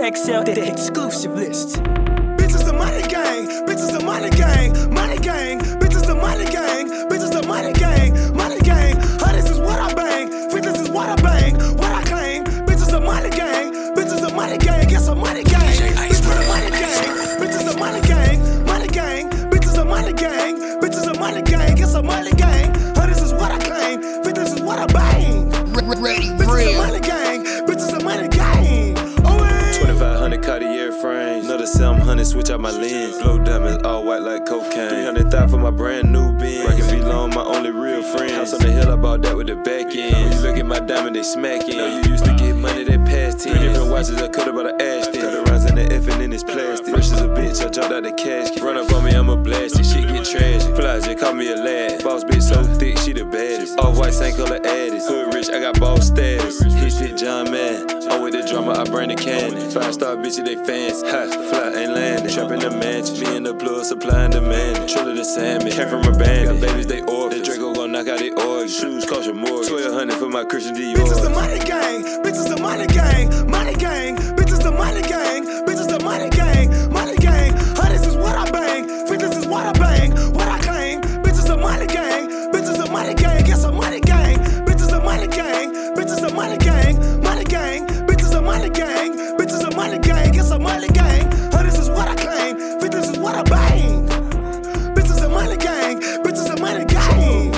XL, the exclusive list. Bitches the money gang, bitches the money gang, money gang, bitches the money gang, bitches the money gang, money gang. Hundreds is what I bang, 50s is what I bang, what I claim. Bitches the money gang, bitches the money gang, get some money gang. Bitches the money gang, bitches the money gang, money gang, bitches the money gang, bitches the money gang, get some money gang. Hundreds is what I claim, 50s is what I bang. Ready, bitches the money gang, bitches the money gang. 2500 Cartier frames, another 700 switch out my lens. Blow diamonds all white like cocaine. 300,000 for my brand new Benz. Rockin' V-Long, my only real friend. House on the hill, I bought that with the back end. When you look at my diamond, they smackin'. Know you used to get money that passed 10. 3 different watches, I cut about an Ashton. Cut arounds in the F and in this plastic. Fresh as a bitch, I jumped out the casket. Run up on me, I'ma blast it. Shit get trashy. Fly just call me a lad. Boss bitch so thick, she the baddest. All white, same color addis. Hood rich, I got boss status. Hit shit, John Man. I'm with the drummer, I bring the candy. 5-star bitches, they fans. Ha, fly ain't landing. Trapping the mansion. Me and the plug, supply and demand. Triller the salmon. Came from a band. Got babies, they orphans. The Draco gon' knock out they organs. Shoes cost you more. 1200 for my Christian Dior. Bitches the money gang, bitches the money gang, money gang, bitches the money gang, bitches the money gang, money gang. Hundreds is what I bang, 50s is what I bang, what I claim. Bitches the money gang, bitches the money gang, get some money gang. Bitches the money gang, bitches the money gang, money gang, bitches the money gang, bitches the money gang, get some money gang. Hundreds is what I claim, 50s is what I bang. Bitches the money gang, bitches the money gang.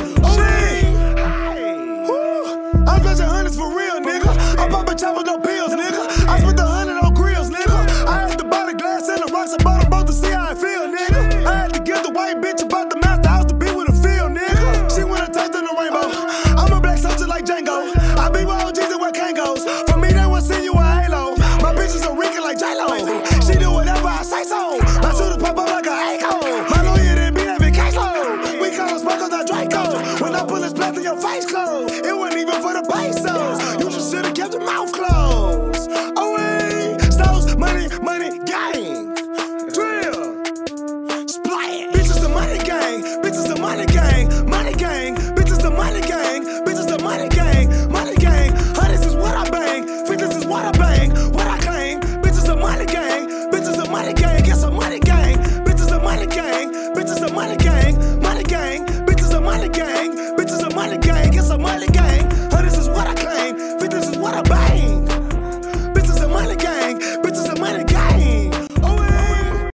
I'm flashing hundreds for real, nigga. I pop a chop with no pills, nigga. I spent 100 on grills, nigga. I had to buy the glass and the rocks. I bought them both to see how I feel, nigga. I had to give the white bitch a